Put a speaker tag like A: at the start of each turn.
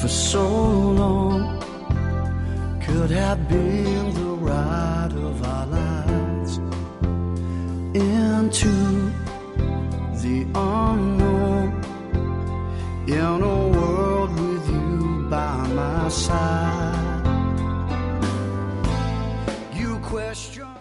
A: for so long could have been the ride of our lives into the unknown, in a world with you by my side. You question